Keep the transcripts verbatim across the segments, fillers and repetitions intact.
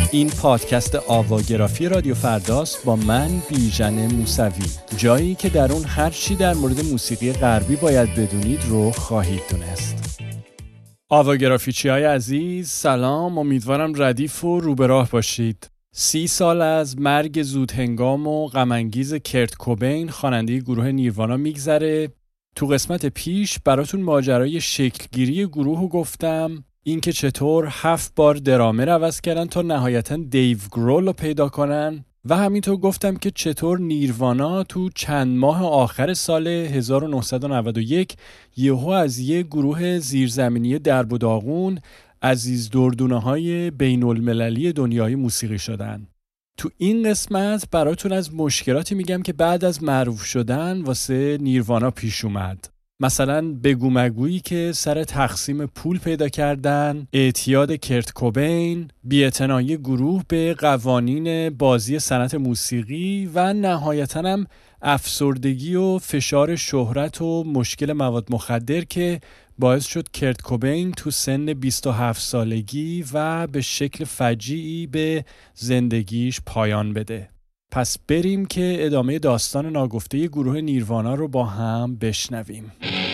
این پادکست آواگرافی رادیو فرداست با من بیژن موسوی، جایی که در اون هر چی در مورد موسیقی غربی باید بدونید رو خواهید دونست. آواگرافیچی‌های عزیز سلام، امیدوارم ردیف و رو به راه باشید. سی سال از مرگ زودهنگام و غم‌انگیز کرت کوبین خواننده گروه نیروانا میگذره. تو قسمت پیش براتون ماجرای شکلگیری گروه رو گفتم، اینکه چطور هفت بار درامر عوض کردن تا نهایتاً دیو گرول رو پیدا کنن و همینطور گفتم که چطور نیروانا تو چند ماه آخر سال هزار و نهصد و نود و یک یهو از یه گروه زیرزمینی درب و داغون عزیز دردونه‌های بین المللی دنیای موسیقی شدن. تو این قسمت براتون از مشکلاتی میگم که بعد از معروف شدن واسه نیروانا پیش اومد. مثلا بگو مگویی که سر تقسیم پول پیدا کردن، اعتیاد کرت کوبین، بی‌اعتنایی گروه به قوانین بازی صنعت موسیقی و نهایتاً هم افسردگی و فشار شهرت و مشکل مواد مخدر که باعث شد کرت کوبین تو سن بیست و هفت سالگی و به شکل فجیعی به زندگیش پایان بده. پس بریم که ادامه داستان ناگفته گروه نیروانا رو با هم بشنویم.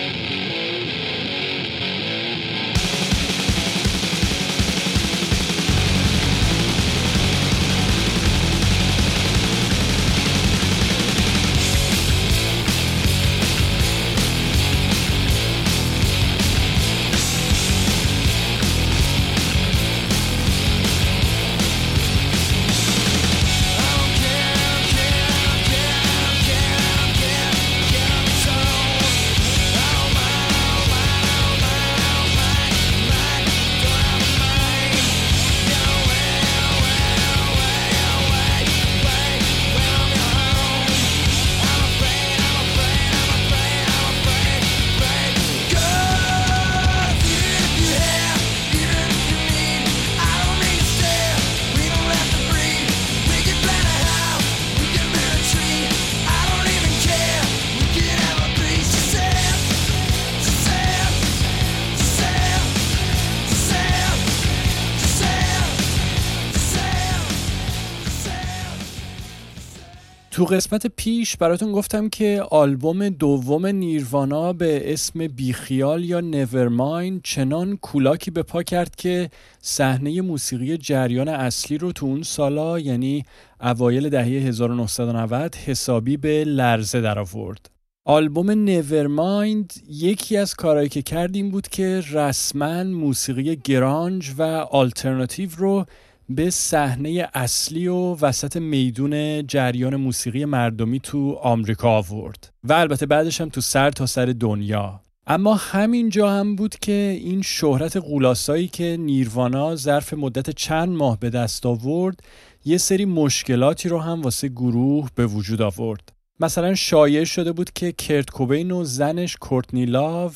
تو قسمت پیش براتون گفتم که آلبوم دوم نیروانا به اسم بیخیال یا نورمایند چنان کولاکی به پا کرد که صحنه موسیقی جریان اصلی رو تو اون سالا، یعنی اوایل دهه هزار و نهصد و نود، حسابی به لرزه در آورد. آلبوم نورمایند یکی از کارهایی که کرد این بود که رسما موسیقی گرانج و آلترناتیو رو به صحنه اصلی و وسط میدون جریان موسیقی مردمی تو آمریکا آورد و البته بعدش هم تو سر تا سر دنیا. اما همین جا هم بود که این شهرت غولاسایی که نیروانا ظرف مدت چند ماه به دست آورد یه سری مشکلاتی رو هم واسه گروه به وجود آورد. مثلا شایع شده بود که کرت کوبین و زنش کورتنی لاو،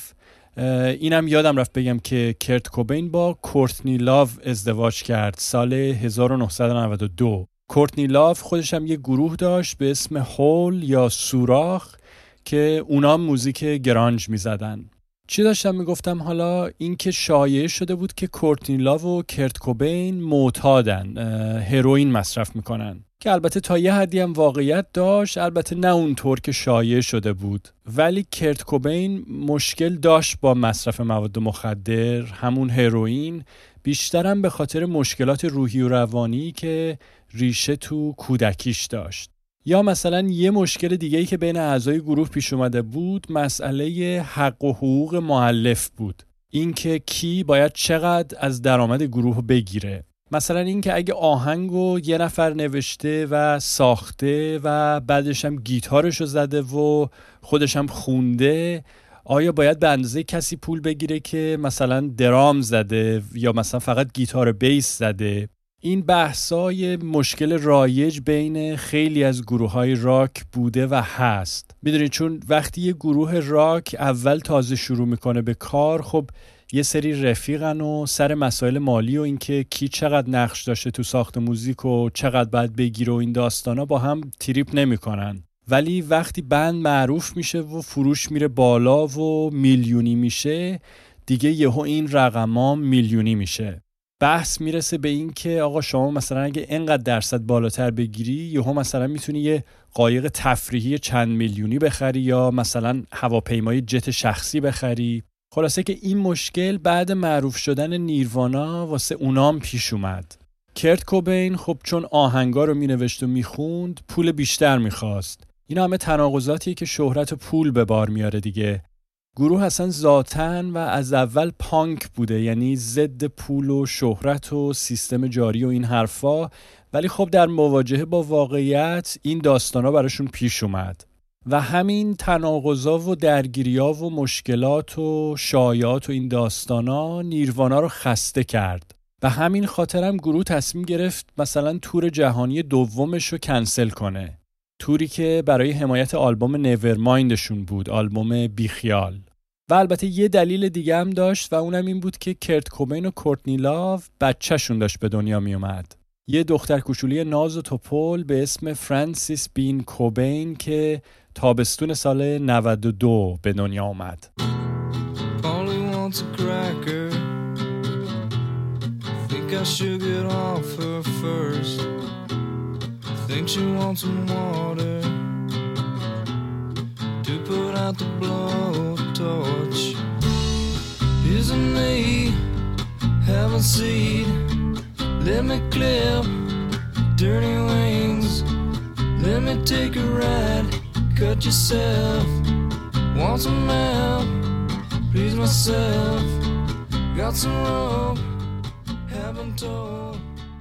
اینم یادم رفت بگم که کرت کوبین با کورتنی لاو ازدواج کرد سال هزار و نهصد و نود و دو. کورتنی لاو خودش هم یه گروه داشت به اسم هول یا سوراخ که اونا موزیک گرانج می زدن. چی داشتم می گفتم حالا؟ این که شایع شده بود که کورتنی لاو و کرت کوبین معتادن، هروئین مصرف میکنن، که البته تا یه حدی هم واقعیت داشت، البته نه اونطور که شایع شده بود. ولی کرت کوبین مشکل داشت با مصرف مواد مخدر، همون هروئین، بیشترم به خاطر مشکلات روحی و روانی که ریشه تو کودکیش داشت. یا مثلا یه مشکل دیگه‌ای که بین اعضای گروه پیش اومده بود مسئله حق و حقوق مؤلف بود. اینکه کی باید چقدر از درآمد گروه بگیره. مثلا اینکه اگه آهنگو یه نفر نوشته و ساخته و بعدش هم گیتارشو زده و خودش هم خونده، آیا باید به اندازه کسی پول بگیره که مثلا درام زده یا مثلا فقط گیتار بیس زده؟ این بحثای مشکل رایج بین خیلی از گروه‌های راک بوده و هست. میدونید چون وقتی یه گروه راک اول تازه شروع میکنه به کار، خب یه سری رفیقن و سر مسائل مالی و اینکه کی چقدر نقش داشته تو ساخت موزیک و چقدر باید بگیره و این داستانا با هم تریپ نمیکنن. ولی وقتی بند معروف میشه و فروش میره بالا و میلیونی میشه، دیگه یهو این رقما میلیونی میشه. بحث میرسه به این که آقا شما مثلا اگه اینقدر درصد بالاتر بگیری یهو مثلا میتونی یه قایق تفریحی چند میلیونی بخری یا مثلا هواپیمای جت شخصی بخری. خلاصه که این مشکل بعد معروف شدن نیروانا واسه اونام پیش اومد. کرت کوبین خب چون آهنگا رو مینوشت و میخوند پول بیشتر میخواست. اینا همه تناقضاتیه که شهرت و پول به بار میاره دیگه. گروه اصلا ذاتن و از اول پانک بوده، یعنی ضد پول و شهرت و سیستم جاری و این حرفا، ولی خب در مواجهه با واقعیت این داستانا براشون پیش اومد و همین تناقضا و درگیریا و مشکلات و شایعات و این داستانا نیروانا رو خسته کرد و همین خاطرم گروه تصمیم گرفت مثلا تور جهانی دومش رو کنسل کنه، توری که برای حمایت آلبوم نیورمایندشون بود، آلبوم بیخیال. و البته یه دلیل دیگه هم داشت و اونم این بود که کرت کوبین و کورتنی لاو بچه‌شون داشت به دنیا می اومد. یه دختر کوچولی ناز و توپل به اسم فرانسیس بین کوبین که تابستون سال نود و دو به دنیا اومد. Think she wants some water to put out the blowtorch. Isn't me have a seed? Let me clip dirty wings. Let me take a ride. Cut yourself. Want some help? Please myself. Got some rope. Haven't told.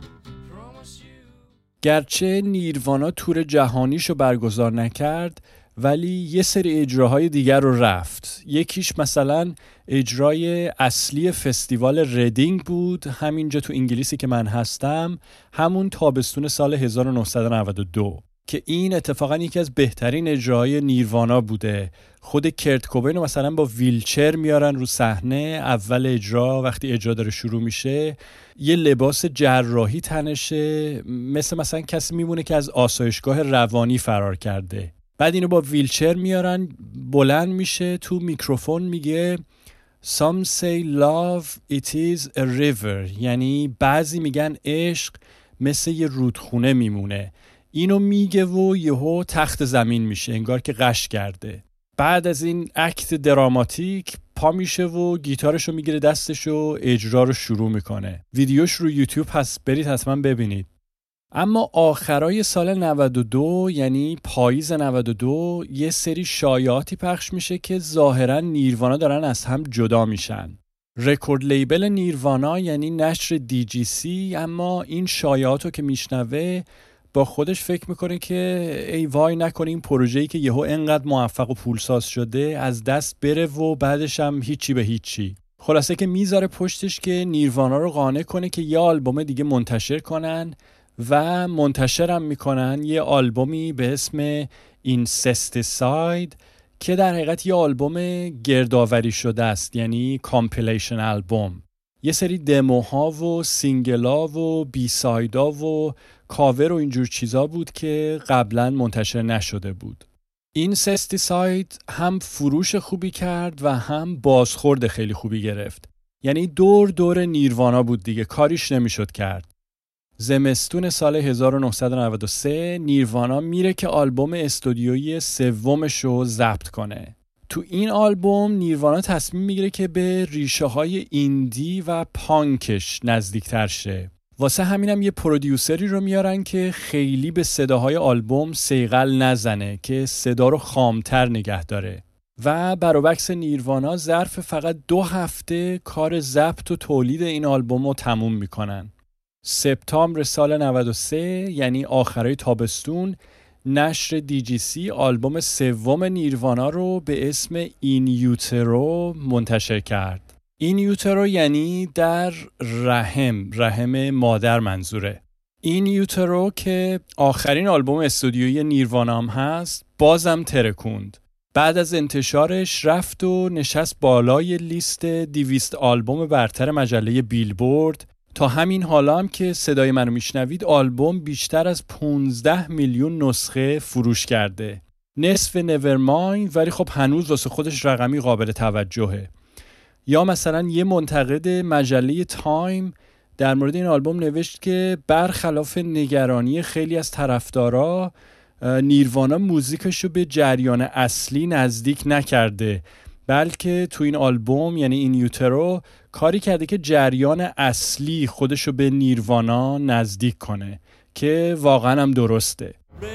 گرچه نیروانا تور جهانیشو برگزار نکرد ولی یه سری اجراهای دیگر رو رفت. یکیش مثلا اجرای اصلی فستیوال ریدینگ بود، همینجا تو انگلیسی که من هستم، همون تابستون سال هزار و نهصد و نود و دو که این اتفاقا یکی از بهترین اجراهای نیروانا بوده. خود کرت کوبین رو مثلا با ویلچر میارن رو صحنه، اول اجرا وقتی اجرا داره شروع میشه یه لباس جراحی تنشه، مثل مثلا کسی میمونه که از آسایشگاه روانی فرار کرده. بعد اینو با ویلچر میارن، بلند میشه، تو میکروفون میگه Some say love it is a river، یعنی بعضی میگن عشق مثل یه رودخونه میمونه. اینو میگه و یهو تخت زمین میشه، انگار که غش کرده. بعد از این اکت دراماتیک پا میشه و گیتارشو میگیره دستش و اجرا رو شروع میکنه. ویدیوش رو یوتیوب هست، برید حتما ببینید. اما آخرای سال نود و دو، یعنی پاییز نود و دو، یه سری شایعاتی پخش میشه که ظاهرا نیروانا دارن از هم جدا میشن. رکورد لیبل نیروانا یعنی نشر دی جی سی اما این شایعاتو که میشنوه با خودش فکر میکنه که ای وای نکنه این پروژه‌ای که یهو انقدر موفق و پولساز شده از دست بره و بعدش هم هیچی به هیچی. خلاصه که میذاره پشتش که نیروانا رو قانع کنه که یه آلبوم دیگه منتشر کنن و منتشرم میکنن یه آلبومی به اسم اینسستیساید که در حقیقت یه آلبوم گردآوری شده است، یعنی کامپیلیشن آلبوم. یه سری دموها و سینگلا و بی سایدا و کاور و اینجور چیزا بود که قبلا منتشر نشده بود. این سستیساید هم فروش خوبی کرد و هم بازخورد خیلی خوبی گرفت. یعنی دور دور نیروانا بود دیگه، کاریش نمیشد کرد. زمستون سال هزار و نهصد و نود و سه نیروانا میره که آلبوم استودیویی سومش رو ضبط کنه. تو این آلبوم نیروانا تصمیم میگیره که به ریشه های ایندی و پانکش نزدیکتر شه. واسه همینم یه پرودیوسری رو میارن که خیلی به صداهای آلبوم صیقل نزنه، که صدا رو خامتر نگه داره. و برعکس نیروانا ظرف فقط دو هفته کار ضبط و تولید این آلبوم رو تموم میکنن. سپتامبر سال نود و سه، یعنی آخرای تابستون، نشر دی جی سی آلبوم سوم نیروانا رو به اسم این یوترو منتشر کرد. این یوترو یعنی در رحم، رحم مادر منظوره. این یوترو که آخرین آلبوم استودیویی نیروانا هم هست، بازم ترکوند. بعد از انتشارش رفت و نشست بالای لیست دویست آلبوم برتر مجله بیلبورد. تا همین حالا هم که صدای منو میشنوید آلبوم بیشتر از پانزده میلیون نسخه فروش کرده. نصف نیورمایند، ولی خب هنوز واسه خودش رقمی قابل توجهه. یا مثلا یه منتقد مجله تایم در مورد این آلبوم نوشت که برخلاف نگرانی خیلی از طرفدارا، نیروانا موزیکشو به جریان اصلی نزدیک نکرده، بلکه تو این آلبوم یعنی این یوترو کاری کرده که جریان اصلی خودشو به نیروانا نزدیک کنه که واقعا هم درسته.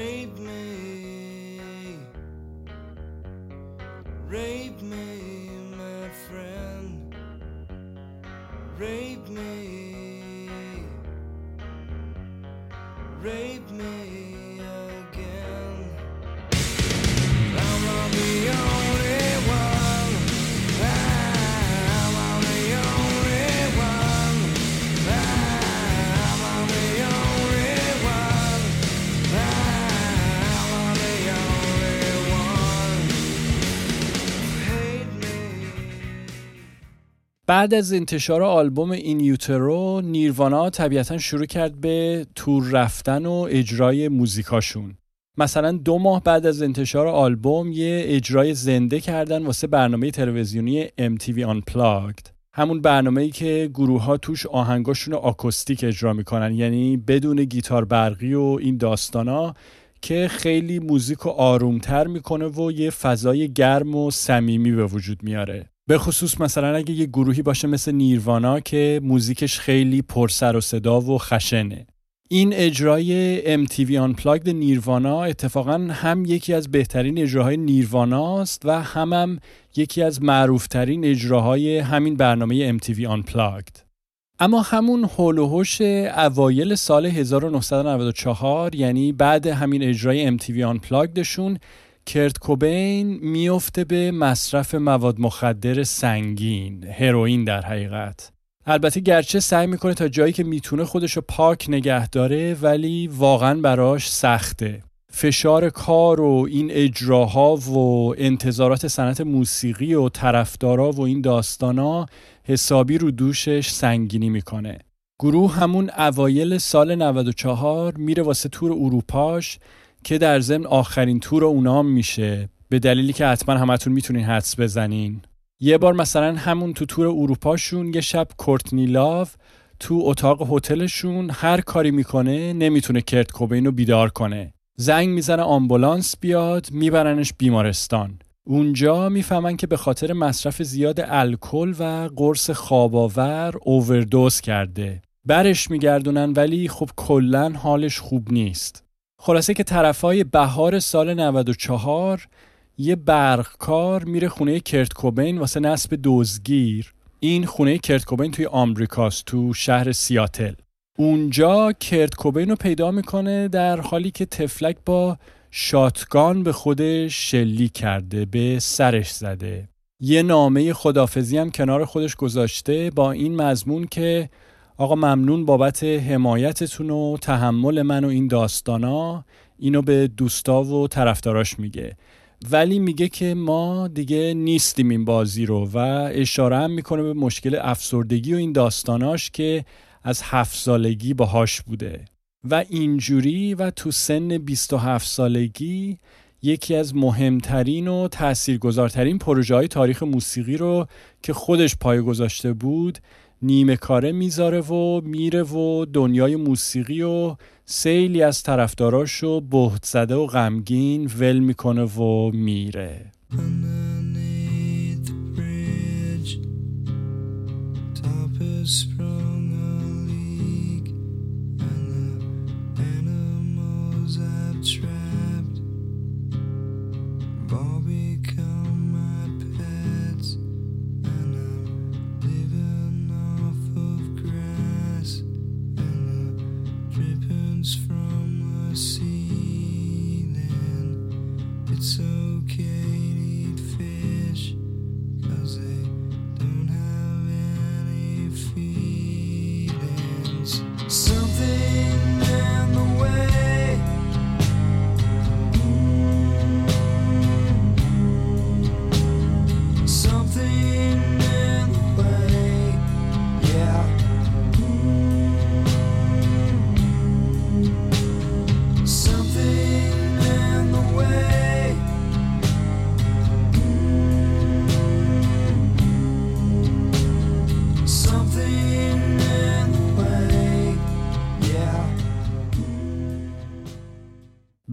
بعد از انتشار آلبوم این یوترو، نیروانا طبیعتاً شروع کرد به تور رفتن و اجرای موزیکاشون. مثلا دو ماه بعد از انتشار آلبوم یه اجرای زنده کردن واسه برنامه تلویزیونی ام تی وی Unplugged. همون برنامه‌ای که گروه‌ها توش آهنگاشون رو آکوستیک اجرا میکنن، یعنی بدون گیتار برقی و این داستانا، که خیلی موزیک رو آرومتر میکنه و یه فضای گرم و صمیمی به وجود میاره. به خصوص مثلا اگه یه گروهی باشه مثل نیروانا که موزیکش خیلی پر سر و صدا و خشنه. این اجرای ام تی وی Unplugged نیروانا اتفاقا هم یکی از بهترین اجراهای نیرواناست و هم هم یکی از معروفترین اجراهای همین برنامه ام تی وی Unplugged. اما همون هول و هوش اوایل سال هزار و نهصد و نود و چهار، یعنی بعد همین اجرای ام تی وی Unpluggedشون، کرت کوبین میفته به مصرف مواد مخدر سنگین، هروئین در حقیقت. البته گرچه سعی میکنه تا جایی که میتونه خودشو پاک نگه داره، ولی واقعا براش سخته. فشار کار و این اجراها و انتظارات صنعت موسیقی و طرفدارا و این داستانا حسابی رو دوشش سنگینی میکنه. گروه همون اوایل سال نود و چهار میره واسه تور اروپاش که در ضمن آخرین تور اونام میشه، به دلیلی که حتما همتون میتونین حدس بزنین. یه بار مثلا همون تو تور اروپاشون یه شب کورتنی لاو تو اتاق هتلشون هر کاری میکنه نمیتونه کرت کوبین رو بیدار کنه. زنگ میزنه آمبولانس بیاد، میبرنش بیمارستان. اونجا میفهمن که به خاطر مصرف زیاد الکل و قرص خواب‌آور اووردوز کرده. برش میگردونن ولی خب کلن حالش خوب نیست. خلاصه که طرفای بهار سال نود و چهار یه برقکار میره خونه کرت کوبین واسه نصب دزدگیر. این خونه کرت کوبین توی آمریکاست، تو شهر سیاتل. اونجا کرت کوبین رو پیدا میکنه در حالی که تفلک با شاتگان به خودش شلیک کرده، به سرش زده. یه نامه خداحافظی هم کنار خودش گذاشته با این مضمون که آقا ممنون بابت حمایتتون و تحمل من و این داستانا. اینو به دوستا و طرفداراش میگه، ولی میگه که ما دیگه نیستیم این بازی رو، و اشاره هم میکنه به مشکل افسردگی و این داستاناش که از هفت سالگی باهاش بوده و اینجوری و تو سن بیست و هفت سالگی یکی از مهمترین و تاثیرگذارترین پروژه های تاریخ موسیقی رو که خودش پایه گذاشته بود نیمه کاره میذاره و میره و دنیای موسیقی و سیلی از طرفداراشو بهت زده و غمگین ول میکنه و میره.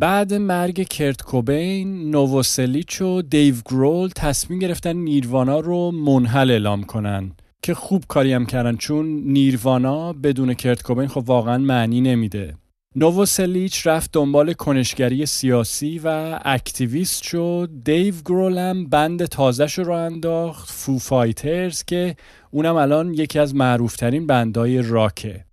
بعد مرگ کرت کوبین، نووسلیچ و دیو گرول تصمیم گرفتن نیروانا رو منحل اعلام کنن که خوب کاری هم کردن، چون نیروانا بدون کرت کوبین خب واقعا معنی نمیده. نووسلیچ رفت دنبال کنشگری سیاسی و اکتیویست شد. دیو گرول هم بند تازه‌ش رو انداخت، فو فایترز، که اونم الان یکی از معروفترین بندهای راکه.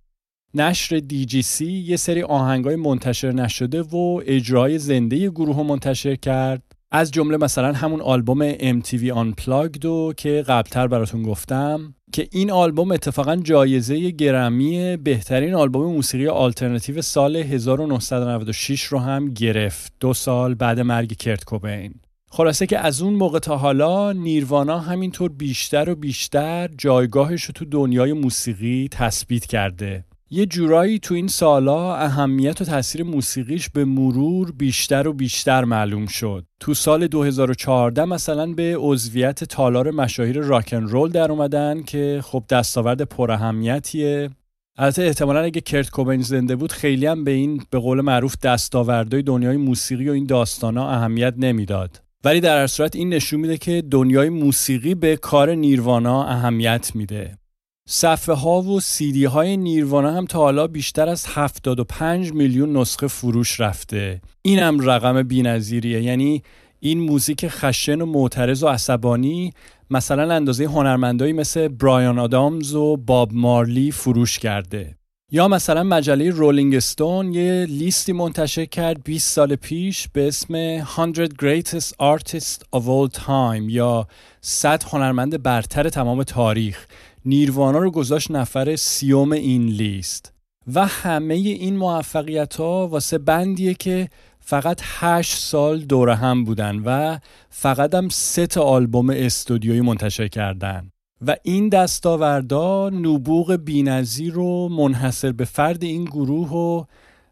نشر دی جی سی یه سری آهنگای منتشر نشده و اجرای زنده گروه رو منتشر کرد، از جمله مثلا همون آلبوم ام تی وی Unplugged رو که قبلتر براتون گفتم، که این آلبوم اتفاقا جایزه گرمی بهترین آلبوم موسیقی آلترناتیو سال هزار و نهصد و نود و شش رو هم گرفت، دو سال بعد مرگ کرت کوبین. خلاصه که از اون موقع تا حالا نیروانا همینطور بیشتر و بیشتر جایگاهش رو تو دنیای موسیقی تثبیت کرده. یه جورایی تو این سالا اهمیت و تاثیر موسیقیش به مرور بیشتر و بیشتر معلوم شد. تو سال دو هزار و چهارده مثلا به عضویت تالار مشاهیر راکن رول در اومدن که خب دستاورد پر اهمیتیه. البته احتمالاً اگه کرت کوبین زنده بود خیلی هم به این به قول معروف دستاوردهای دنیای موسیقی و این داستانا اهمیت نمیداد. ولی در هر صورت این نشون میده که دنیای موسیقی به کار نیروانا اهمیت میده. صفحه ها و سی دی های نیروانا هم تا حالا بیشتر از هفتاد و پنج میلیون نسخه فروش رفته. این هم رقم بی‌نظیریه. یعنی این موزیک خشن و معترض و عصبانی مثلا اندازه هنرمندایی مثل برایان آدامز و باب مارلی فروش کرده. یا مثلا مجله رولینگ استون یه لیستی منتشر کرد بیست سال پیش به اسم صد Greatest Artists of All Time یا صد هنرمند برتر تمام تاریخ. نیروانا رو گذاشت نفر سیوم این لیست و همه این موفقیت‌ها واسه بندیه که فقط هشت سال دوره هم بودن و فقط هم سه تا آلبوم استودیویی منتشر کردن و این دستاوردا نبوغ بی‌نظیر رو منحصر به فرد این گروه و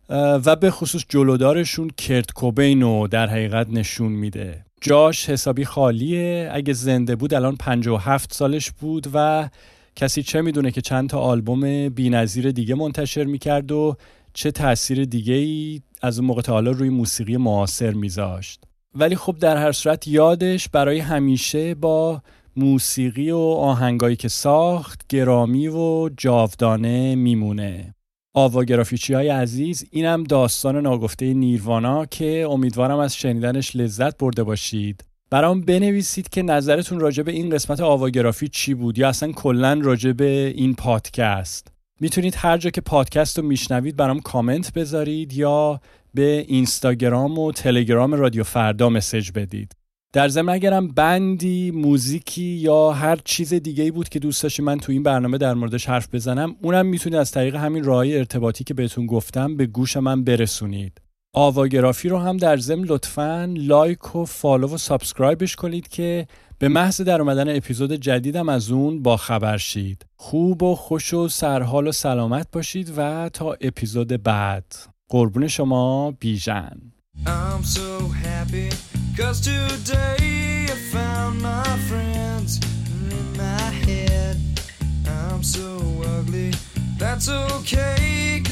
و به خصوص جلودارشون کرت کوبین رو در حقیقت نشون میده. جاش حسابی خالیه. اگه زنده بود الان پنجاه و هفت سالش بود و کسی چه میدونه که چند تا آلبوم بی‌نظیر دیگه منتشر میکرد و چه تأثیر دیگه‌ای از اون موقع تا حالا روی موسیقی معاصر میذاشت. ولی خب در هر صورت یادش برای همیشه با موسیقی و آهنگایی که ساخت گرامی و جاودانه میمونه. آواگرافیچی‌های عزیز، اینم داستان ناگفته نیروانا که امیدوارم از شنیدنش لذت برده باشید. برام بنویسید که نظرتون راجع به این قسمت آواگرافی چی بود یا اصلا کلاً راجع به این پادکست. میتونید هر جا که پادکست رو میشنوید برام کامنت بذارید یا به اینستاگرام و تلگرام رادیو فردا مسیج بدید. در ضمن اگرم بندی، موزیکی یا هر چیز دیگه‌ای بود که دوست داشتید من تو این برنامه در موردش حرف بزنم، اونم میتونید از طریق همین راههای ارتباطی که بهتون گفتم به گوش من برسونید. آواگرافی رو هم در ضمن لطفاً لایک و فالو و سابسکرایبش کنید که به محض در اومدن اپیزود جدیدم از اون با خبر شید. خوب و خوش و سرحال و سلامت باشید و تا اپیزود بعد. قربون شما، بیژن. I'm so happy cause today I found my friends in my head. I'm so ugly, that's okay